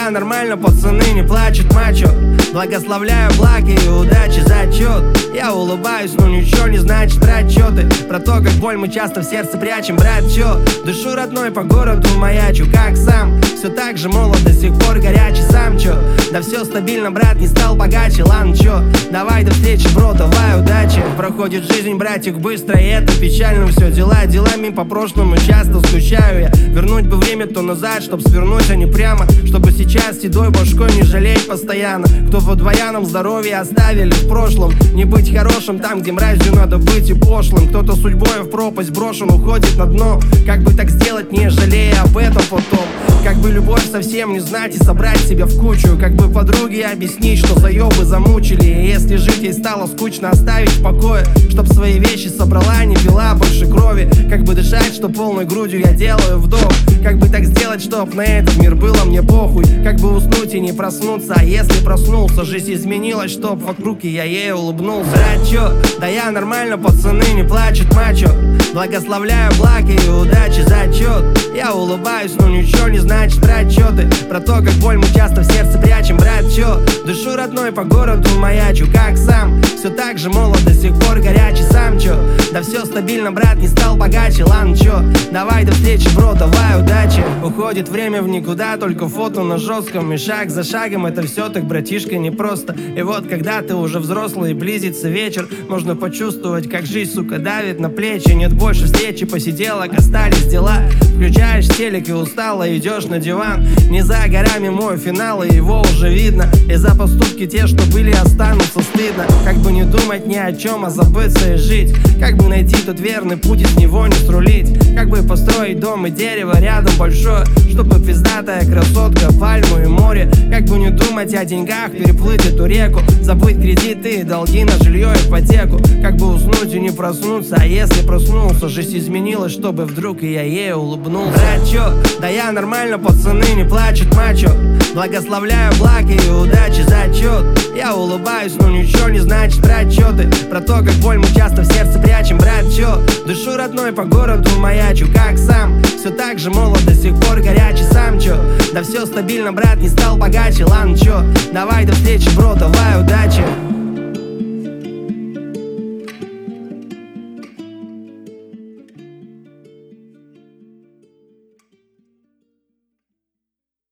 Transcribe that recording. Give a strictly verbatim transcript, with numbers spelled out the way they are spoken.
я нормально, пацаны не плачут, мачо. Благословляю блага и удачи, зачет. Я улыбаюсь, но ничего не значит брать чёты. Про то, как боль мы часто в сердце прячем, брат, чё? Дышу родной по городу маячу, как сам. Все так же молод, до сих пор горячий, сам чё? Да все стабильно, брат, не стал богаче, ладно, чё? Давай до встречи, бро, давай, удачи. Проходит жизнь, братик, быстро, и это печально все. Дела делами, по прошлому часто скучаю я. Вернуть бы время то назад, чтоб свернуть, а не прямо. Чтобы сейчас седой башкой не жалеть постоянно. Кто в двояном здоровье оставили в прошлом. Не быть хорошим там, где мразью надо быть и пошлым. Кто-то судьбой в пропасть брошен, уходит на дно. Как бы так сделать, не жалея об этом потом? Как бы любовь совсем не знать и собрать себя в кучу. Как бы подруге объяснить, что заебы замучили. И если жить ей стало скучно, оставить в покое. Чтоб свои вещи собрала, не пила больше крови. Как бы дышать, что полной грудью я делаю вдох. Как бы так сделать, чтоб на этот мир было мне похуй. Как бы уснуть и не проснуться, а если проснулся, жизнь изменилась, чтоб вокруг и я ей улыбнулся. Брат, чё? Да я нормально, пацаны не плачут, мачо. Благословляю блага и удачи, зачет. Я улыбаюсь, но ничего не значит брать чёты. Про то, как боль мы часто в сердце прячем, брат, чё? Дышу родной по городу маячу, как сам. Все так же молод, до сих пор горячий, сам чё? Да все стабильно, брат, не стал богаче, ладно, чё? Давай до встречи, бро, давай, удачи. Уходит время в никуда, только фото на жестком. И шаг за шагом это все так, братишка, непросто. И вот когда ты уже взрослый и близится вечер, можно почувствовать, как жизнь, сука, давит на плечи. Нет больше встречи, посиделок, остались дела. Включаешь телек и устало идешь на диван. Не за горами мой финал, и его уже видно. И за поступки те, что были, останутся, стыдно. Как бы не думать ни о чем, а забыться и жить. Как бы найти тот верный путь и с него не срулить. Как бы построить дом и дерево рядом большое, чтобы пиздатая красотка, пальму и море. Как бы не думать о деньгах, переплыть эту реку. Забыть кредиты и долги на жилье и ипотеку. Как бы уснуть и не проснуться, а если проснулся, жизнь изменилась, чтобы вдруг и я ей улыбнулся. Брат, чё? Да я нормально, пацаны не плачут, мачо. Благословляю блага и удачи, зачет. Я улыбаюсь, но ничего не значит брать чёты. Про то, как боль мы часто в сердце прячем, брат, чё? Дышу родной по городу маячу, как сам. Все так же молод, до сих пор горячий, сам чё? Да все стабильно, брат, не стал богаче, ладно, чё? Давай до встречи, бро, давай, удачи.